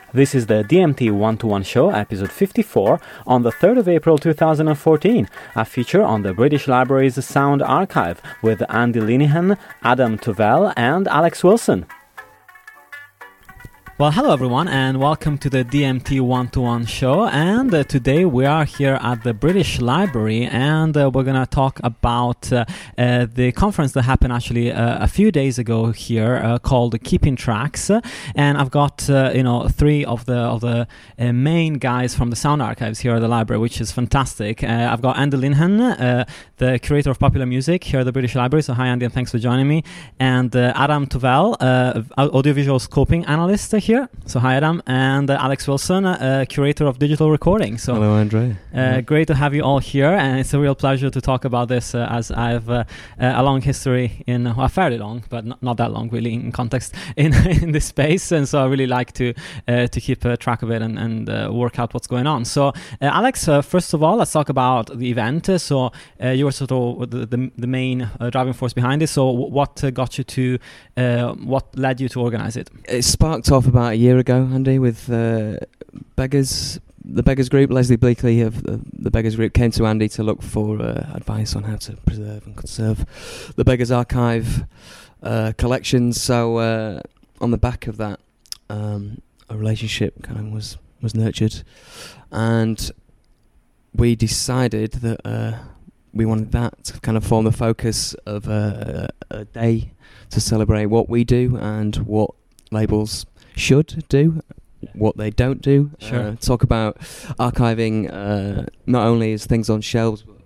This is the DMT One-to-One Show, episode 54, on the 3rd of April 2014, a feature on the British Library's Sound Archive with Andy Linehan, Adam Tuvell and Alex Wilson. Well, hello everyone, and welcome to the DMT One-to-One Show. And today we are here at the British Library, and we're going to talk about the conference that happened actually a few days ago here, called Keeping Tracks. And I've got three of the main guys from the Sound Archives here at the library, which is fantastic. I've got Andy Linehan, the curator of popular music here at the British Library. So hi Andy, and thanks for joining me. And Adam Tuvell, audiovisual scoping analyst here. So hi Adam, and Alex Wilson, curator of digital recording. So hello Andre. Great to have you all here, and it's a real pleasure to talk about this as I have a long history fairly long, but not that long really in context in this space, and so I really like to keep track of it and work out what's going on. So Alex, first of all, let's talk about the event. So you were sort of the main driving force behind it. So what got you to what led you to organize it? It sparked off about a year ago, Andy, with the Beggars Group. Leslie Bleakley of the Beggars Group came to Andy to look for advice on how to preserve and conserve the Beggars Archive collections. So on the back of that, a relationship kind of was nurtured, and we decided that we wanted that to kind of form the focus of a day to celebrate what we do and what labels should do, what they don't do. Sure. Talk about archiving not only as things on shelves, but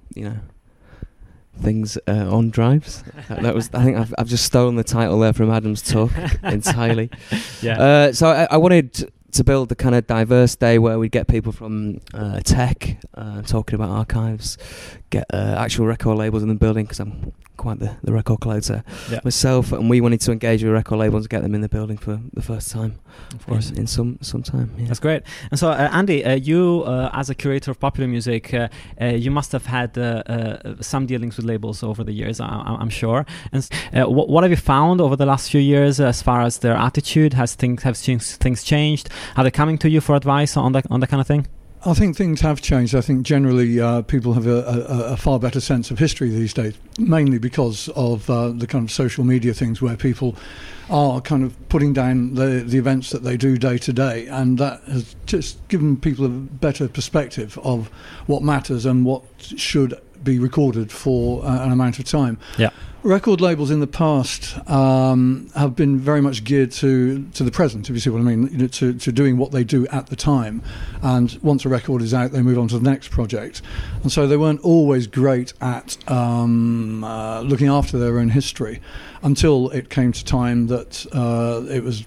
things on drives. That was. I think I've just stolen the title there from Adam's talk entirely. Yeah. So I wanted to build the kind of diverse day where we get people from tech talking about archives, get actual record labels in the building, because I'm quite the record collector myself, and we wanted to engage with record labels and get them in the building for the first time, of course, in some time. Yeah. That's great. And so Andy, you as a curator of popular music, you must have had some dealings with labels over the years, I'm sure. And what have you found over the last few years as far as their attitude? Have things changed? Are they coming to you for advice on that kind of thing? I think things have changed. I think generally people have a far better sense of history these days, mainly because of the kind of social media things where people are kind of putting down the events that they do day to day, and that has just given people a better perspective of what matters and what should be recorded for an amount of time. Yeah. Record labels in the past have been very much geared to the present, if you see what I mean, to doing what they do at the time. And once a record is out, they move on to the next project. And so they weren't always great at looking after their own history until it came to time that it was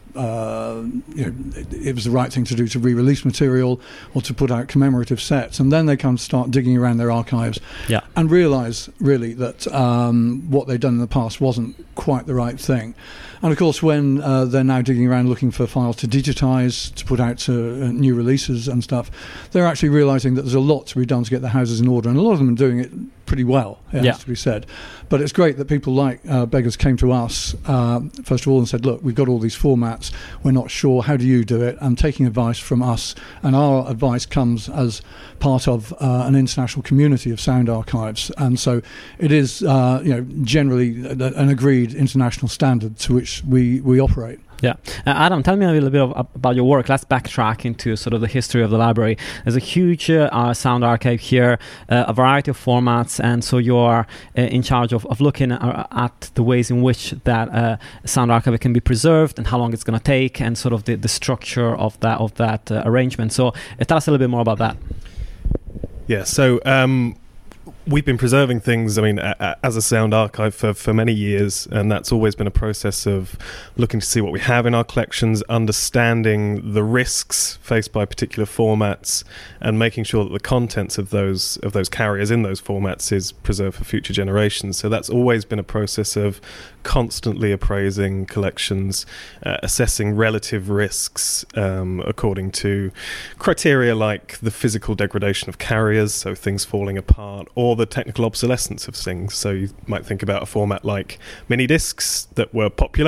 the right thing to do to re-release material or to put out commemorative sets. And then they kind of start digging around their archives and realise really that what they'd done in the past wasn't quite the right thing. And of course, when they're now digging around looking for files to digitise, to put out to new releases and stuff, they're actually realising that there's a lot to be done to get their houses in order, and a lot of them are doing it pretty well, it has to be said. But it's great that people like Beggars came to us, first of all, and said, look, we've got all these formats, we're not sure, how do you do it? And taking advice from us, and our advice comes as part of an international community of sound archives, and so it is generally an agreed international standard to which we operate. Yeah. Adam, tell me a little bit about your work. Let's backtrack into sort of the history of the library. There's a huge sound archive here, a variety of formats, and so you're in charge of looking at the ways in which that sound archive can be preserved and how long it's going to take, and sort of the structure of that arrangement. So tell us a little bit more about that. Yeah, so we've been preserving things, as a sound archive for many years, and that's always been a process of looking to see what we have in our collections, understanding the risks faced by particular formats, and making sure that the contents of those carriers in those formats is preserved for future generations. So that's always been a process of constantly appraising collections, assessing relative risks according to criteria like the physical degradation of carriers, so things falling apart, or the technical obsolescence of things. So you might think about a format like mini discs that were popular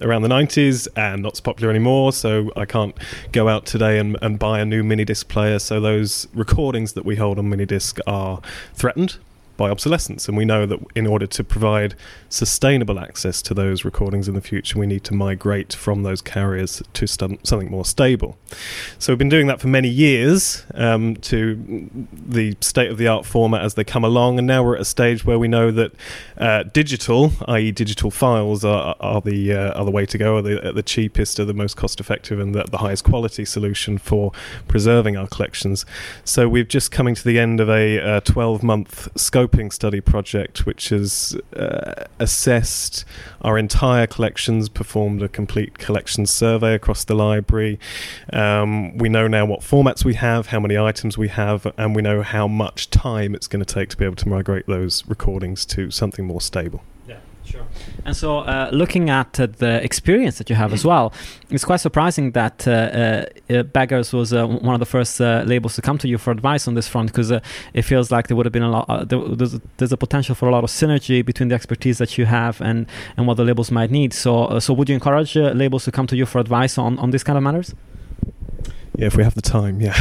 around the 90s and not so popular anymore, so I can't go out today and buy a new minidisc player, so those recordings that we hold on minidisc are threatened by obsolescence, and we know that in order to provide sustainable access to those recordings in the future, we need to migrate from those carriers to something more stable. So we've been doing that for many years to the state-of-the-art format as they come along, and now we're at a stage where we know that digital, i.e. digital files, are the way to go, are the cheapest, are the most cost-effective, and the highest quality solution for preserving our collections. So we've just coming to the end of a 12-month scoping study project, which has assessed our entire collections, performed a complete collection survey across the library. We know now what formats we have, how many items we have, and we know how much time it's going to take to be able to migrate those recordings to something more stable. Sure. And so looking at the experience that you have as well, it's quite surprising that Beggars was one of the first labels to come to you for advice on this front, because it feels like there would have been a lot, there's a potential for a lot of synergy between the expertise that you have and what the labels might need. So would you encourage labels to come to you for advice on these kind of matters? Yeah, if we have the time, yeah.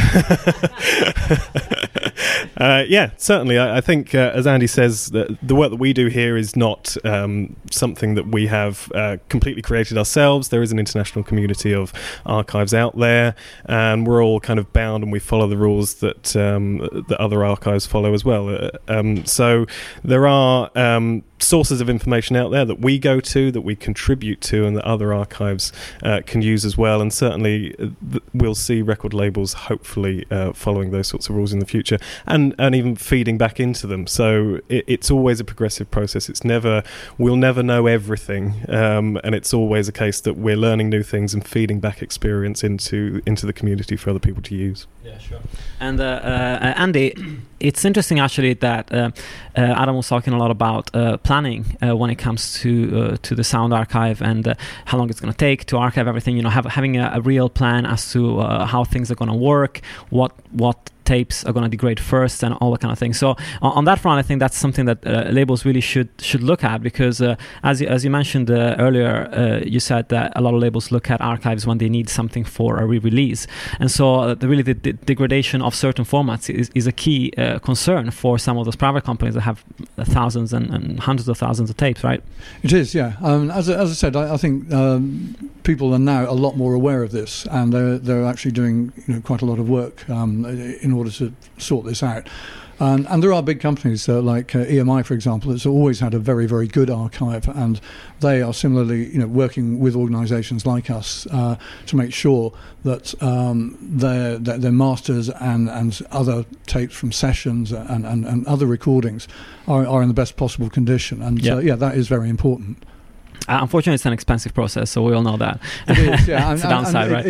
Yeah, certainly. I think, as Andy says, the work that we do here is not something that we have completely created ourselves. There is an international community of archives out there, and we're all kind of bound, and we follow the rules that other archives follow as well. So there are sources of information out there that we go to, that we contribute to, and that other archives can use as well. And certainly we'll see record labels hopefully following those sorts of rules in the future, and even feeding back into them. So it's always a progressive process. We'll never know everything, and it's always a case that we're learning new things and feeding back experience into the community for other people to use. Yeah, sure. And Andy, it's interesting actually that Adam was talking a lot about planning when it comes to the sound archive and how long it's going to take to archive everything. You know, having a real plan as to how things are going to work, what tapes are going to degrade first, and all that kind of thing. So on that front, I think that's something that labels really should look at, because as you mentioned earlier, you said that a lot of labels look at archives when they need something for a re-release, and so the degradation of certain formats is a key concern for some of those private companies that have thousands and hundreds of thousands of tapes, right? It is, yeah. As I said, I think people are now a lot more aware of this, and they're actually doing quite a lot of work in order to sort this out. And there are big companies like EMI, for example, that's always had a very, very good archive, and they are similarly, working with organisations like us to make sure that their masters and other tapes from sessions and other recordings are in the best possible condition. And that is very important. Unfortunately, it's an expensive process, so we all know that. It is, yeah. It's a downside, right?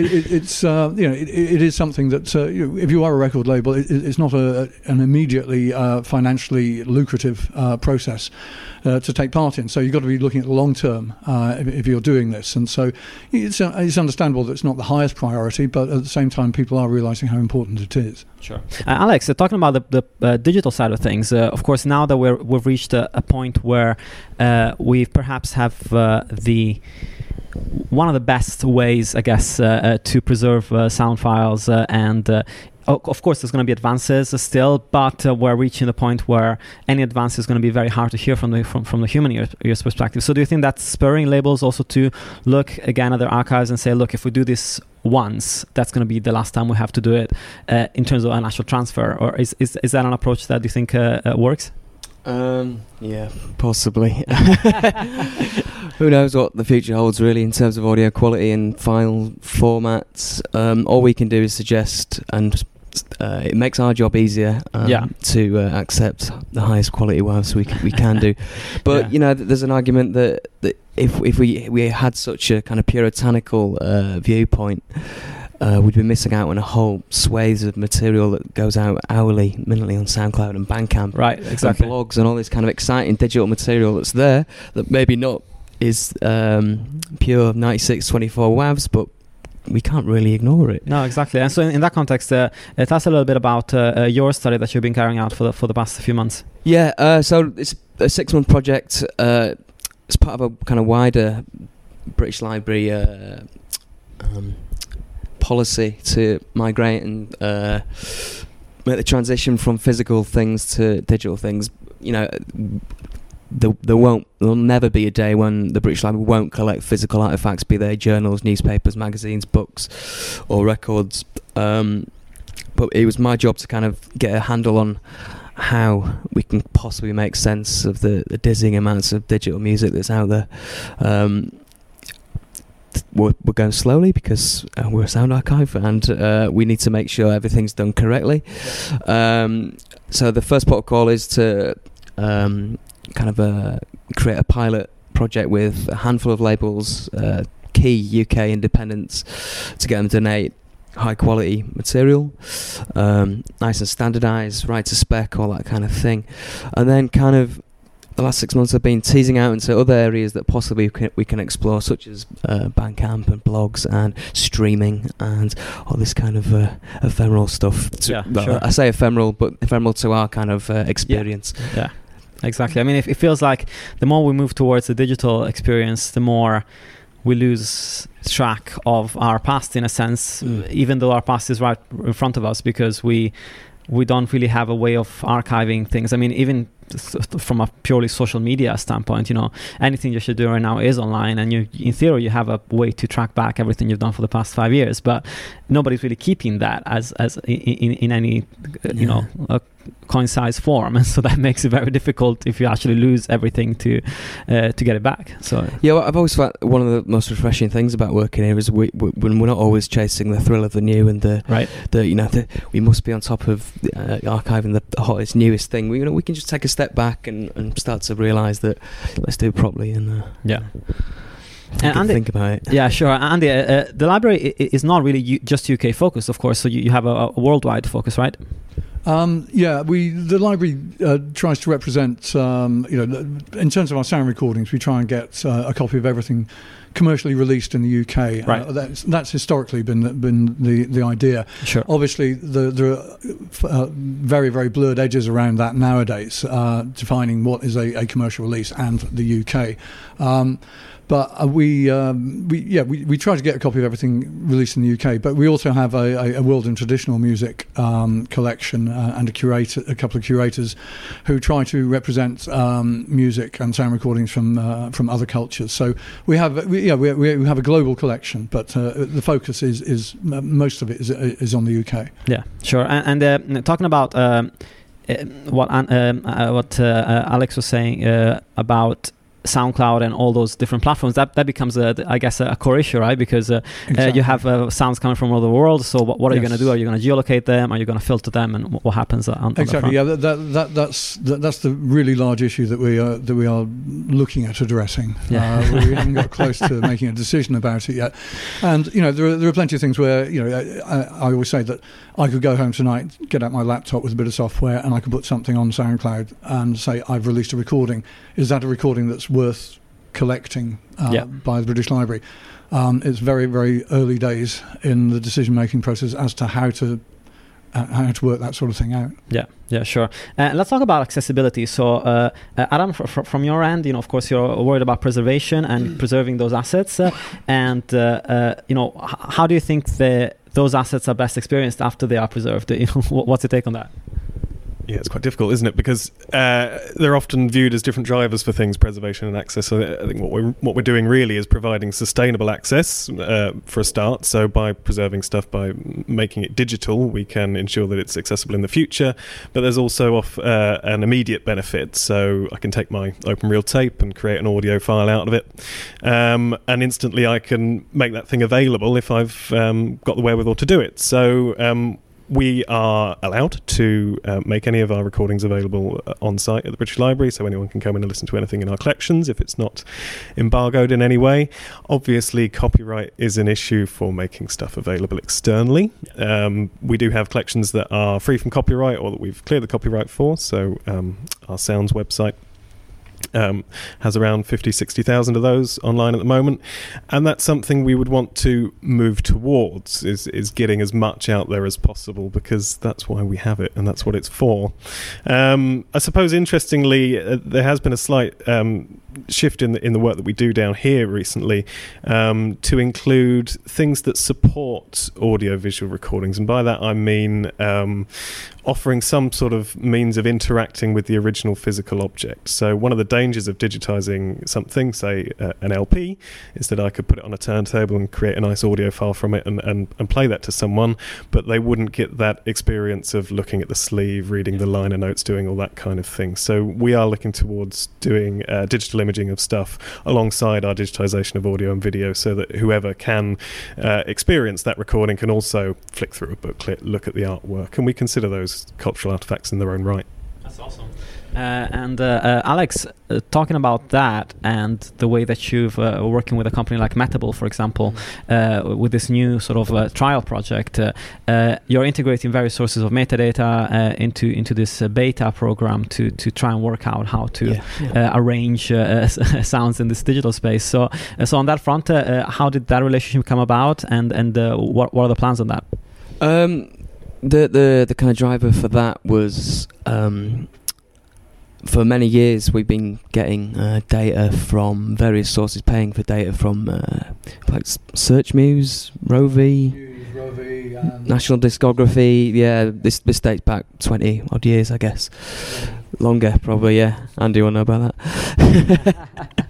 It is something that if you are a record label, it's not an immediately financially lucrative process to take part in. So you've got to be looking at the long term if you're doing this. And so it's understandable that it's not the highest priority, but at the same time, people are realising how important it is. Sure. Alex, talking about the digital side of things, of course, now that we've reached a point where we perhaps have one of the best ways, I guess, to preserve sound files, and of course there's going to be advances still, but we're reaching the point where any advance is going to be very hard to hear from the human ear's perspective. So do you think that's spurring labels also to look again at their archives and say, look, if we do this once, that's going to be the last time we have to do it in terms of an actual transfer? Or is that an approach that you think works? Yeah, possibly. Who knows what the future holds really in terms of audio quality and file formats. All we can do is suggest, and it makes our job easier to accept the highest quality WAVs we can do. But there's an argument that if we had such a kind of puritanical viewpoint, we'd be missing out on a whole swathe of material that goes out hourly, minutely on SoundCloud and Bandcamp, right? Exactly. And blogs and all this kind of exciting digital material that's there that maybe not is pure 9624 WAVs, but we can't really ignore it. No, exactly. And so in that context, tell us a little bit about your study that you've been carrying out for the past few months. Yeah, so it's a 6-month project. It's part of a kind of wider British Library policy to migrate and make the transition from physical things to digital things. You know, there'll never be a day when the British Library won't collect physical artifacts, be they journals, newspapers, magazines, books, or records. But it was my job to kind of get a handle on how we can possibly make sense of the dizzying amounts of digital music that's out there. We're going slowly because we're a sound archive, and we need to make sure everything's done correctly. So the first protocol is to create a pilot project with a handful of labels, key UK independents, to get them to donate high quality material, nice and standardised, right to spec, all that kind of thing. And then kind of the last 6 months I've been teasing out into other areas that possibly we can explore, such as Bandcamp and blogs and streaming and all this kind of ephemeral stuff. Sure. I say ephemeral, but ephemeral to our kind of experience. Yeah. Exactly. I mean, it feels like the more we move towards the digital experience, the more we lose track of our past, in a sense, even though our past is right in front of us, because we don't really have a way of archiving things. I mean, even from a purely social media standpoint, you know, anything you should do right now is online, and you, in theory, you have a way to track back everything you've done for the past 5 years, but nobody's really keeping that as in any you know, concise form, and so that makes it very difficult if you actually lose everything to get it back. So yeah, well, I've always found one of the most refreshing things about working here is when we're not always chasing the thrill of the new and we must be on top of archiving the hottest, newest thing. We can just take a step back and start to realise that let's do it properly and Andy, think about it. Yeah, sure. Andy, the library is not really just UK focused, of course. So you have a worldwide focus, right? The library tries to represent, in terms of our sound recordings, we try and get a copy of everything commercially released in the UK. Right. That's historically been the idea. Sure. Obviously, there are very, very blurred edges around that nowadays, defining what is a commercial release and the UK. But we try to get a copy of everything released in the UK. But we also have a world and traditional music collection and a couple of curators who try to represent music and sound recordings from other cultures. So we have a global collection, but the focus is most of it is on the UK. Yeah, sure. And talking about what Alex was saying about SoundCloud and all those different platforms, that becomes I guess a core issue, right? Because exactly. You have sounds coming from all over the world. So what are you going to do? Are you going to geolocate them? Are you going to filter them? And what happens on exactly? Yeah, that's the really large issue that we are looking at addressing. Yeah. We haven't got close to making a decision about it yet. And there are plenty of things where I always say that I could go home tonight, get out my laptop with a bit of software, and I could put something on SoundCloud and say I've released a recording. Is that a recording that's worth collecting by the British Library? It's very, very early days in the decision-making process as to how to work that sort of thing out. Yeah, sure. Let's talk about accessibility. So, Adam, from your end, of course, you're worried about preservation and preserving those assets. How do you think those assets are best experienced after they are preserved? What's your take on that? Yeah, it's quite difficult, isn't it? Because they're often viewed as different drivers for things, preservation and access. So I think what we're doing really is providing sustainable access for a start. So by preserving stuff, by making it digital, we can ensure that it's accessible in the future. But there's also an immediate benefit. So I can take my OpenReel tape and create an audio file out of it, and instantly I can make that thing available if I've got the wherewithal to do it. So we are allowed to make any of our recordings available on site at the British Library, so anyone can come in and listen to anything in our collections if it's not embargoed in any way. Obviously, copyright is an issue for making stuff available externally. We do have collections that are free from copyright or that we've cleared the copyright for, so our Sounds website has around 50,000-60,000 of those online at the moment, and that's something we would want to move towards, is getting as much out there as possible, because that's why we have it and that's what it's for. I suppose interestingly there has been a slight shift in the work that we do down here recently to include things that support audio-visual recordings, and by that I mean offering some sort of means of interacting with the original physical object. So one of the dangers of digitizing something, say an LP, is that I could put it on a turntable and create a nice audio file from it and play that to someone, but they wouldn't get that experience of looking at the sleeve, reading the liner notes, doing all that kind of thing. So we are looking towards doing digital imaging of stuff alongside our digitization of audio and video, so that whoever can experience that recording can also flick through a booklet, look at the artwork, and we consider those cultural artifacts in their own right. That's awesome. And Alex, talking about that and the way that you've working with a company like Metable, for example, with this new sort of trial project, you're integrating various sources of metadata into this beta program to try and work out how to arrange sounds in this digital space. So on that front, how did that relationship come about, and what are the plans on that? The kind of driver for that was, for many years we've been getting data from various sources, paying for data from like SearchMuse, Rovi, National Discography. Yeah, this dates back 20 odd years, I guess. Longer, probably. Yeah, Andy will know about that.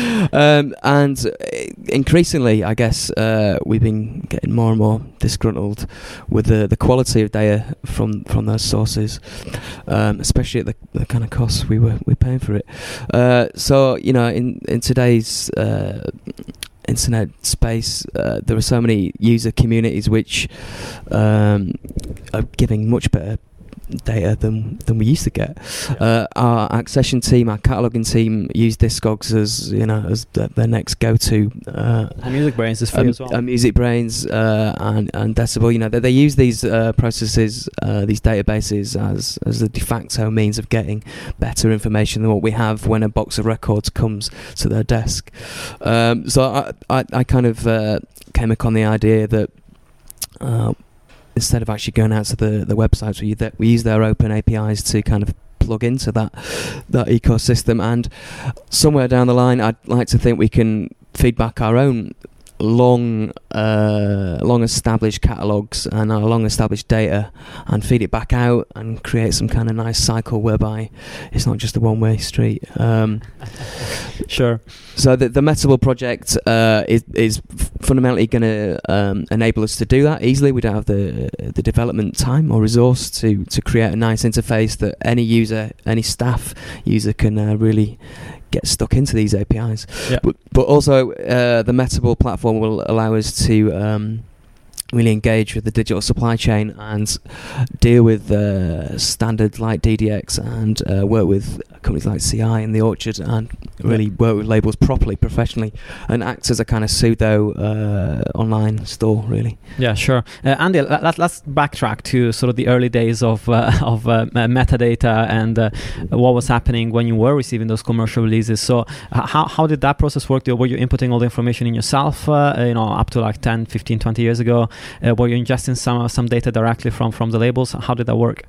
And increasingly, I guess, we've been getting more and more disgruntled with the quality of data from those sources, especially at the kind of costs we're paying for it. So in today's internet space, there are so many user communities which are giving much better data than we used to get. Our accession team, our cataloging team, use Discogs as their next go-to. And MusicBrainz is free as well. MusicBrainz and Decibel, they use these processes, these databases as the de facto means of getting better information than what we have when a box of records comes to their desk. So I kind of came upon the idea that instead of actually going out to the websites, we use their open APIs to kind of plug into that ecosystem, and somewhere down the line I'd like to think we can feed back our own long established catalogues and our long established data and feed it back out and create some kind of nice cycle whereby it's not just a one-way street. Sure. So the Metable project is fundamentally going to enable us to do that easily. We don't have the development time or resource to create a nice interface that any staff user can really get stuck into these APIs. Yeah. But also the Metable platform will allow us to really engage with the digital supply chain and deal with standards like DDX and work with companies like CI and The Orchard and really work with labels properly, professionally, and act as a kind of pseudo online store, really. Yeah, sure. Andy, let's backtrack to sort of the early days of metadata and what was happening when you were receiving those commercial releases. So how did that process work? Were you inputting all the information in yourself, up to like 10, 15, 20 years ago? Were you ingesting some data directly from the labels? How did that work?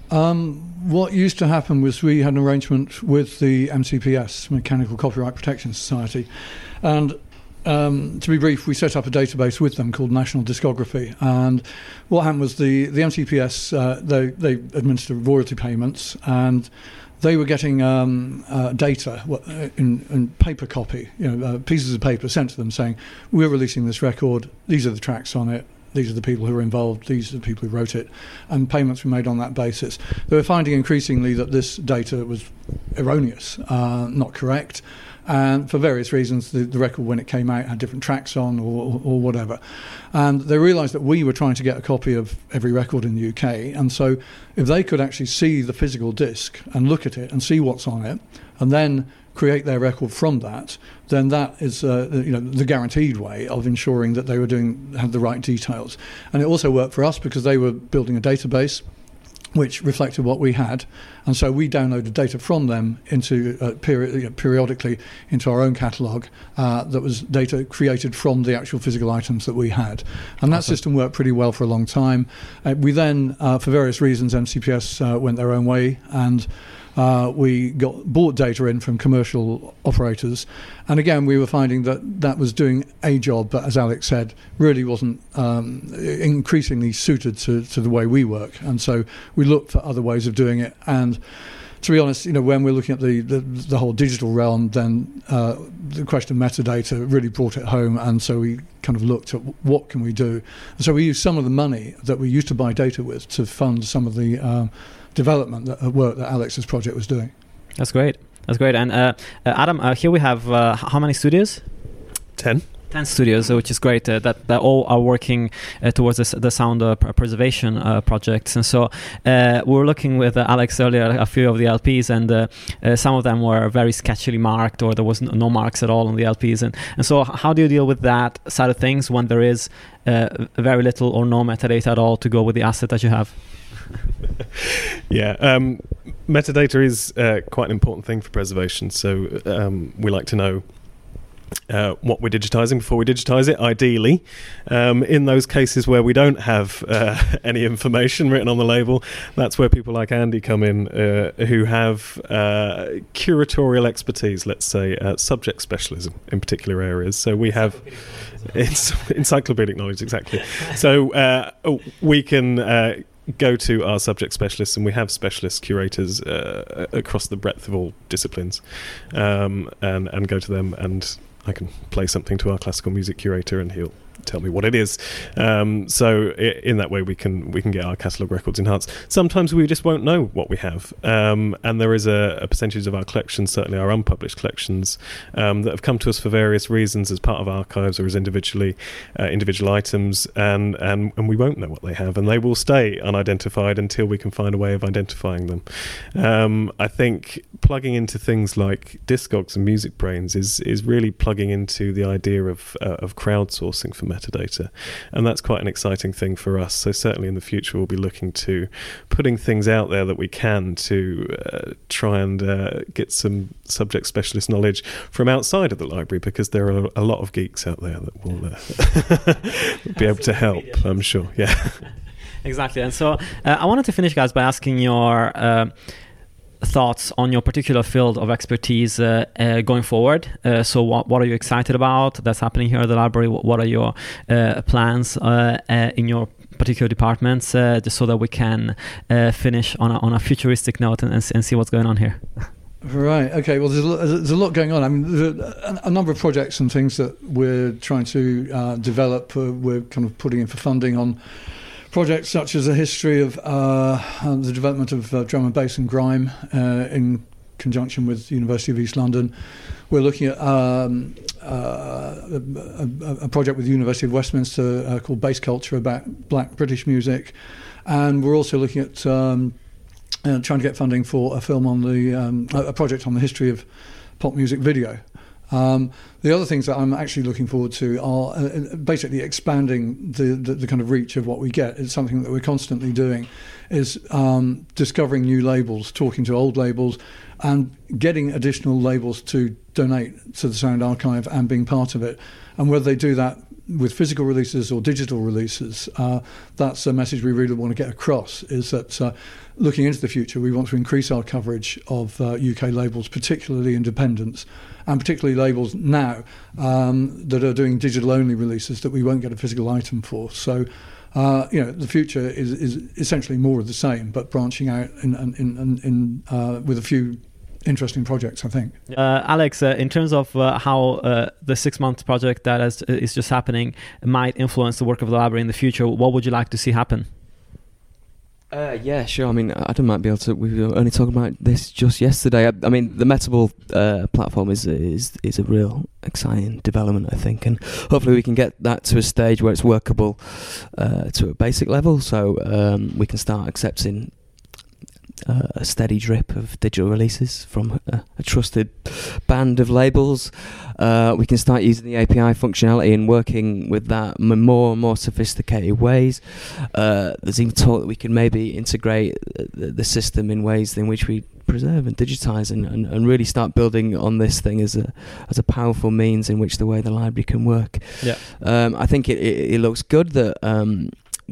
What used to happen was we had an arrangement with the MCPS, Mechanical Copyright Protection Society, and to be brief, we set up a database with them called National Discography. And what happened was the MCPS, they administer royalty payments, and they were getting data in paper copy, pieces of paper sent to them saying, we're releasing this record, these are the tracks on it, these are the people who are involved, these are the people who wrote it, and payments were made on that basis. They were finding increasingly that this data was erroneous, not correct, and for various reasons the record when it came out had different tracks on or whatever. And they realised that we were trying to get a copy of every record in the UK, and so if they could actually see the physical disc and look at it and see what's on it, and then create their record from that, then that is the guaranteed way of ensuring that they had the right details. And it also worked for us because they were building a database which reflected what we had, and so we downloaded data from them into periodically into our own catalogue that was data created from the actual physical items that we had, and that system worked pretty well for a long time. We then, for various reasons, MCPS went their own way, and we bought data in from commercial operators, and again we were finding that was doing a job, but as Alex said, really wasn't increasingly suited to the way we work, and so we looked for other ways of doing it. And to be honest, when we're looking at the whole digital realm, then the question of metadata really brought it home, and so we kind of looked at what can we do. And so we used some of the money that we used to buy data with to fund some of the development work that Alex's project was doing. That's great. And Adam, here we have how many studios? 10 studios, which is great. That all are working towards the sound preservation projects. And so we were looking with Alex earlier a few of the LPs, and some of them were very sketchily marked, or there was no marks at all on the LPs. And so how do you deal with that side of things when there is very little or no metadata at all to go with the asset that you have? Yeah, metadata is quite an important thing for preservation. So we like to know what we're digitizing before we digitize it, ideally. In those cases where we don't have any information written on the label, that's where people like Andy come in, who have curatorial expertise, let's say, subject specialism in particular areas. So we have encyclopedic knowledge, exactly. So we can go to our subject specialists, and we have specialist curators across the breadth of all disciplines, and go to them, and I can play something to our classical music curator and he'll tell me what it is. So in that way we can get our catalogue records enhanced. Sometimes we just won't know what we have, and there is a percentage of our collections, certainly our unpublished collections, that have come to us for various reasons as part of archives or as individual items, and we won't know what they have, and they will stay unidentified until we can find a way of identifying them. I think plugging into things like Discogs and Music Brains is really plugging into the idea of crowdsourcing for metadata, and that's quite an exciting thing for us. So certainly in the future we'll be looking to putting things out there that we can to try and get some subject specialist knowledge from outside of the library, because there are a lot of geeks out there that will be able to help, I'm sure. Yeah. Exactly. And so I wanted to finish, guys, by asking your thoughts on your particular field of expertise going forward. So what are you excited about that's happening here at the library? What are your plans in your particular departments, just so that we can finish on a futuristic note and see what's going on here? Right. Okay. Well, there's a lot going on. I mean, there's a number of projects and things that we're trying to develop. We're kind of putting in for funding on projects such as a history of the development of drum and bass and grime in conjunction with the University of East London. We're looking at a project with the University of Westminster called Bass Culture about Black British music, and we're also looking at trying to get funding for a film on a project on the history of pop music video. The other things that I'm actually looking forward to are basically expanding the kind of reach of what we get. It's something that we're constantly doing, is discovering new labels, talking to old labels, and getting additional labels to donate to the Sound Archive and being part of it. And whether they do that with physical releases or digital releases, that's a message we really want to get across, is that looking into the future, we want to increase our coverage of UK labels, particularly independents, and particularly labels now that are doing digital-only releases that we won't get a physical item for. So, the future is essentially more of the same, but branching out in with a few interesting projects, I think. Alex, in terms of how the 6-month project that is just happening might influence the work of the library in the future, what would you like to see happen? Yeah, sure. I mean, Adam might be able to. We were only talking about this just yesterday. I mean, the Metable platform is a real exciting development, I think, and hopefully we can get that to a stage where it's workable to a basic level, so we can start accepting a steady drip of digital releases from a trusted band of labels. We can start using the API functionality and working with that in more and more sophisticated ways. There's even talk that we can maybe integrate the system in ways in which we preserve and digitize and really start building on this thing as a powerful means in which the way the library can work. Yeah. I think it looks good that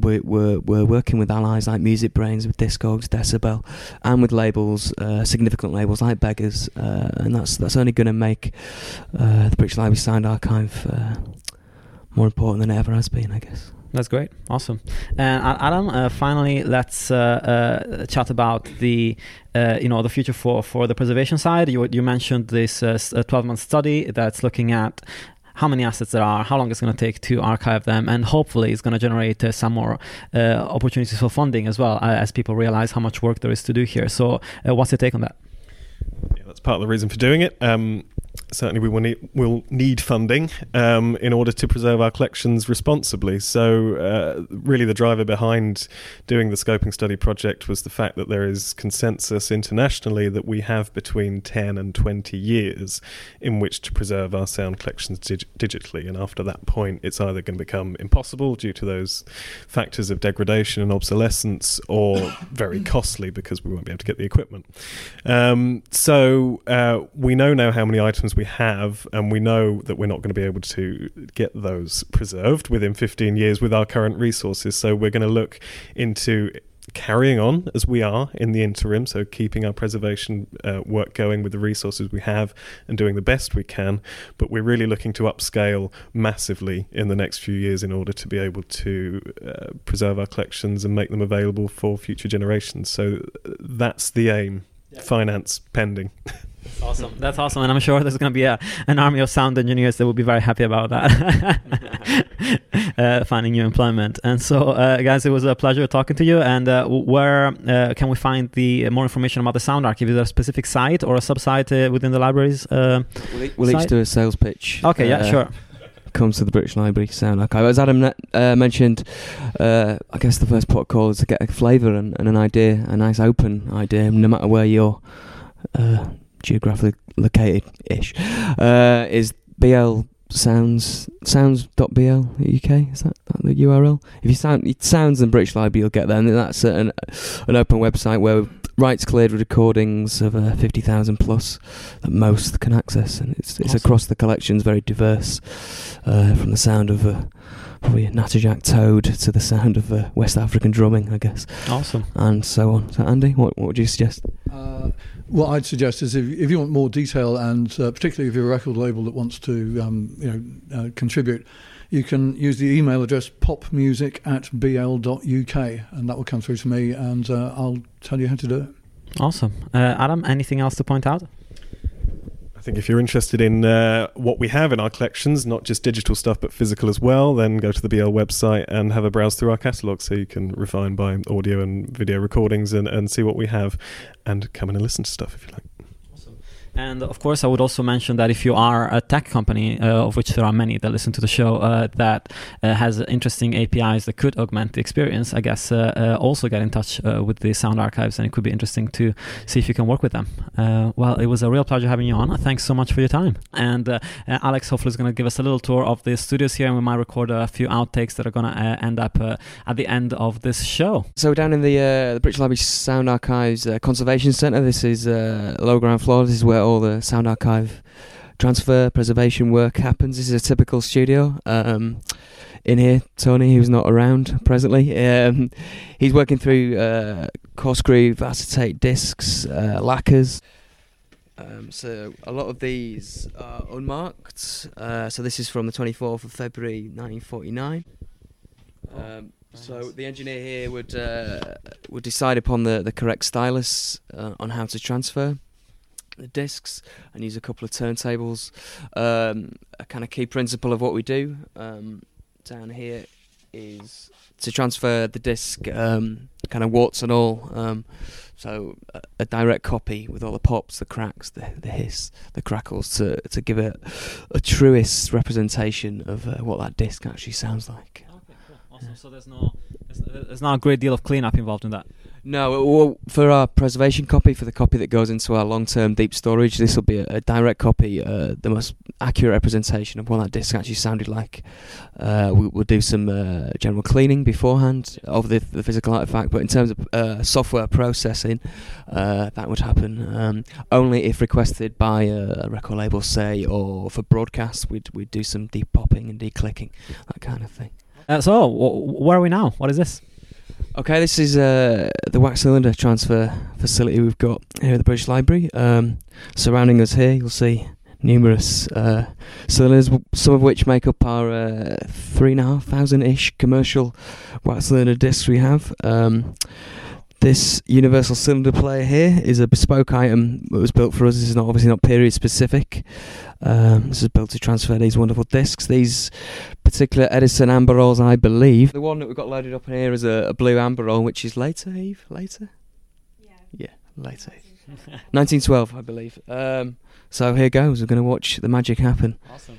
we're working with allies like Music Brains, with Discogs, Decibel, and with labels, significant labels like Beggars, and that's only going to make the British Library Sound Archive more important than it ever has been, I guess. That's great, awesome. And Adam, finally, let's chat about the the future for the preservation side. You mentioned this 12-month study that's looking at how many assets there are, how long it's going to take to archive them, and hopefully it's going to generate some more opportunities for funding as well, as people realize how much work there is to do here. So what's your take on that? Yeah, that's part of the reason for doing it. Certainly we'll need funding in order to preserve our collections responsibly. So really the driver behind doing the scoping study project was the fact that there is consensus internationally that we have between 10 and 20 years in which to preserve our sound collections digitally. And after that point, it's either going to become impossible due to those factors of degradation and obsolescence, or very costly because we won't be able to get the equipment. So we know now how many items we have, and we know that we're not going to be able to get those preserved within 15 years with our current resources. So we're going to look into carrying on as we are in the interim, so keeping our preservation work going with the resources we have and doing the best we can, but we're really looking to upscale massively in the next few years in order to be able to preserve our collections and make them available for future generations. So that's the aim. Yeah. Finance pending. That's awesome, and I'm sure there's going to be an army of sound engineers that will be very happy about that. Finding new employment. And so guys, it was a pleasure talking to you. And where can we find the more information about the Sound Archive? Is there a specific site or a sub-site within the libraries? We'll each do a sales pitch. Okay, yeah, sure. Comes to the British Library Sound Archive. As Adam mentioned, I guess the first port of call is to get a flavour and an idea, a nice open idea, no matter where you're geographically located-ish. Is BL sounds.bl UK? Is that the URL? If you sounds in British Library, you'll get there. And that's an open website where rights cleared recordings of 50,000 plus that most can access, and it's awesome. Across the collections, very diverse, from the sound of probably a Natterjack Toad to the sound of West African drumming, I guess. Awesome. And so on. So Andy, what would you suggest? What I'd suggest is if you want more detail, and particularly if you're a record label that wants to contribute, you can use the email address popmusic@bl.uk, and that will come through to me, and I'll tell you how to do it. Awesome. Adam, anything else to point out? I think if you're interested in what we have in our collections, not just digital stuff but physical as well, then go to the BL website and have a browse through our catalogue, so you can refine by audio and video recordings and see what we have, and come in and listen to stuff if you like. And of course, I would also mention that if you are a tech company, of which there are many that listen to the show, that has interesting APIs that could augment the experience, I guess also get in touch with the Sound Archives, and it could be interesting to see if you can work with them. Well, it was a real pleasure having you on. Thanks so much for your time. And Alex hopefully is going to give us a little tour of the studios here, and we might record a few outtakes that are going to end up at the end of this show. So down in the British Library Sound Archives Conservation Centre, this is low ground floor. This is where all the Sound Archive transfer, preservation work happens. This is a typical studio. In here, Tony, who's not around presently, he's working through coarse groove, acetate discs, lacquers. So a lot of these are unmarked. So this is from the 24th of February 1949. So the engineer here would decide upon the correct stylus on how to transfer the discs, and use a couple of turntables. A kind of key principle of what we do down here is to transfer the disc kind of warts and all. So a direct copy with all the pops, the cracks, the hiss, the crackles, to give a truest representation of what that disc actually sounds like. Okay, cool, awesome. Yeah. So there's not a great deal of cleanup involved in that. No, well, for our preservation copy, for the copy that goes into our long-term deep storage, this will be a direct copy, the most accurate representation of what that disc actually sounded like. We'll do some general cleaning beforehand of the physical artifact, but in terms of software processing, that would happen only if requested by a record label, say, or for broadcast, we'd do some depopping and declicking, that kind of thing. So, where are we now? What is this? Okay, this is the wax cylinder transfer facility we've got here at the British Library. Surrounding us here, you'll see numerous cylinders, some of which make up our 3,500-ish commercial wax cylinder discs we have. This universal cylinder player here is a bespoke item that was built for us. This is obviously not period specific. This is built to transfer these wonderful discs. These particular Edison amber rolls, I believe. The one that we've got loaded up in here is a blue amber roll, which is later, Eve? Later? Yeah, later. 1912, I believe. So here goes. We're going to watch the magic happen. Awesome.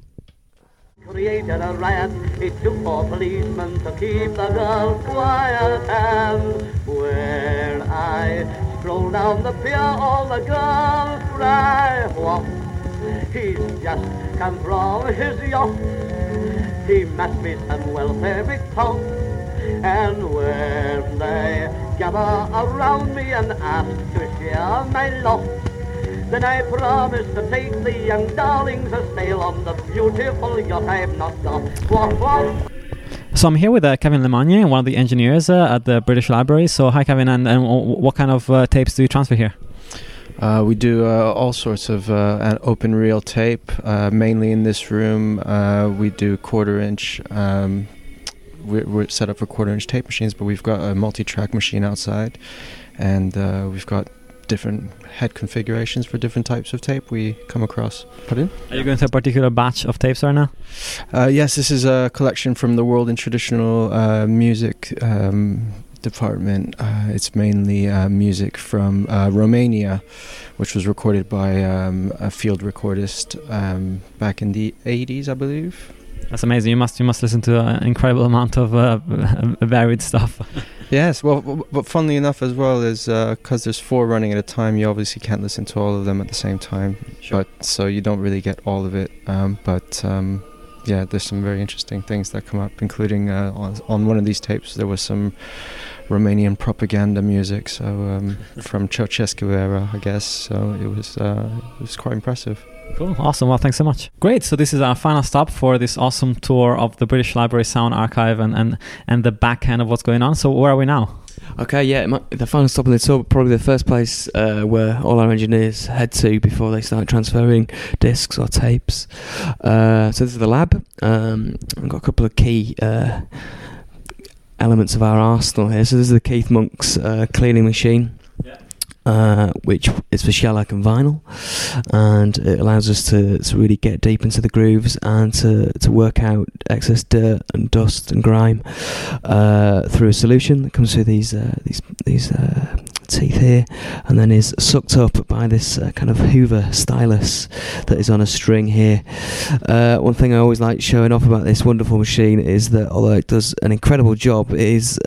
Created a riot, it took 4 policemen to keep the girl quiet, and when I stroll down the pier, all the girls cry, what? He's just come from his yacht, he must be some welfare big top, and when they gather around me and ask to share my lot, then I promise to take the young darlings a sail on the beautiful yacht I've not got. What? So I'm here with Kevin Lemonnier, one of the engineers at the British Library. So hi, Kevin, and what kind of tapes do you transfer here? We do all sorts of an open reel tape. Mainly in this room, we do 1/4-inch. We're set up for 1/4-inch tape machines, but we've got a multi-track machine outside, and we've got different head configurations for different types of tape we come across. Pardon? Are you going to a particular batch of tapes right now? Yes, this is a collection from the World in Traditional Music department. It's mainly music from Romania, which was recorded by a field recordist back in the 80s, I believe. That's amazing. You must listen to an incredible amount of varied stuff. Yes, well, but funnily enough as well is because there's 4 running at a time, you obviously can't listen to all of them at the same time. Sure. But so you don't really get all of it. Yeah, there's some very interesting things that come up, including on one of these tapes there was some Romanian propaganda music, so from Ceausescu era, I guess. So it was quite impressive. Cool, awesome. Well, thanks so much. Great. So this is our final stop for this awesome tour of the British Library Sound Archive and the back end of what's going on. So where are we now? Okay, yeah, the final stop on the tour, probably the first place where all our engineers head to before they start transferring discs or tapes. So this is the lab. We've got a couple of key elements of our arsenal here. So this is the Keith Monk's cleaning machine. Which is for shellac and vinyl, and it allows us to really get deep into the grooves and to work out excess dirt and dust and grime through a solution that comes through these teeth here, and then is sucked up by this kind of Hoover stylus that is on a string here. One thing I always like showing off about this wonderful machine is that although it does an incredible job, it is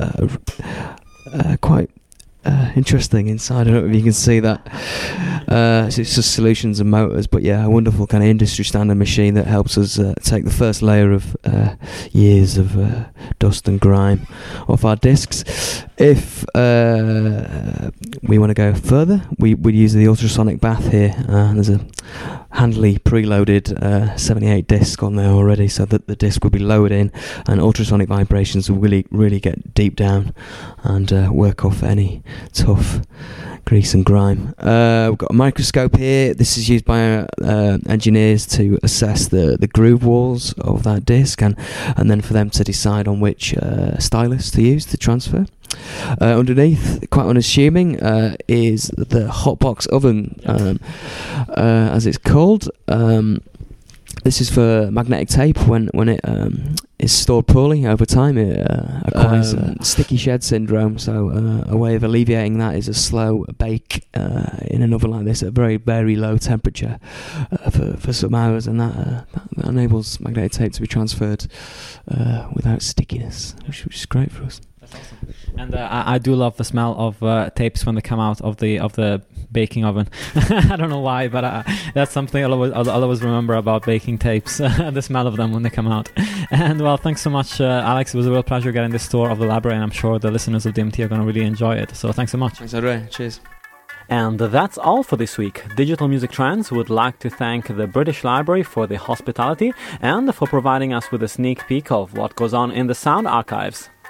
quite interesting inside. I don't know if you can see that. So it's just solutions and motors, but yeah, a wonderful kind of industry standard machine that helps us take the first layer of years of dust and grime off our discs. If we want to go further, we use the ultrasonic bath here. There's a handily preloaded 78 disc on there already, so that the disc will be lowered in, and ultrasonic vibrations will really get deep down and work off any tough grease and grime. We've got a microscope here. This is used by engineers to assess the groove walls of that disc, and then for them to decide on which stylus to use to transfer. Underneath, quite unassuming, is the hotbox oven, as it's called. This is for magnetic tape. When it is stored poorly over time, it acquires sticky shed syndrome. So a way of alleviating that is a slow bake in an oven like this at a very, very low temperature for some hours, and that enables magnetic tape to be transferred without stickiness, which is great for us. That's awesome. And I do love the smell of tapes when they come out of the baking oven. I don't know why, but that's something I'll always remember about baking tapes, the smell of them when they come out. And well, thanks so much, Alex. It was a real pleasure getting this tour of the library, and I'm sure the listeners of DMT are going to really enjoy it. So thanks so much. Thanks, Andre. Cheers. And that's all for this week. Digital Music Trends would like to thank the British Library for the hospitality and for providing us with a sneak peek of what goes on in the sound archives.